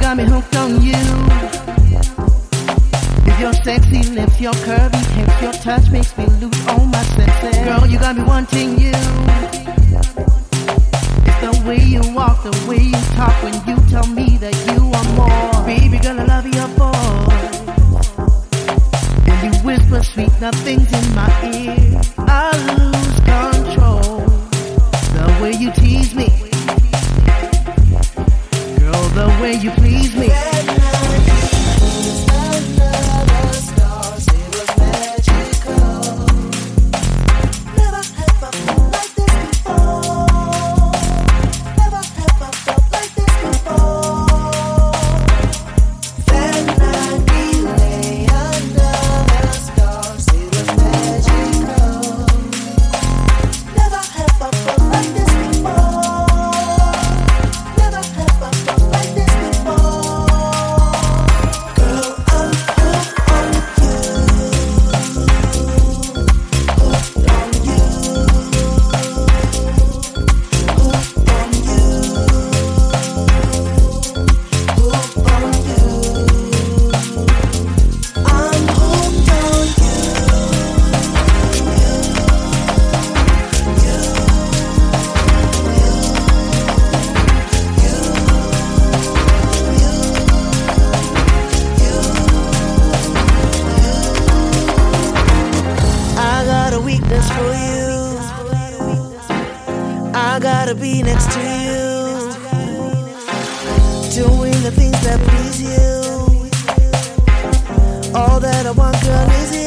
got me hooked on you. With your sexy lips, your curvy hips, your touch makes me lose all my senses. Girl, you got me wanting you. It's the way you walk, the way you talk when you tell me that you are more. Baby girl, I love your voice. When you whisper sweet nothings in my ear, I lose control. The way you tease me, girl, the way you please me. I gotta be next to you, doing the things that please you. All that I want, girl, is you.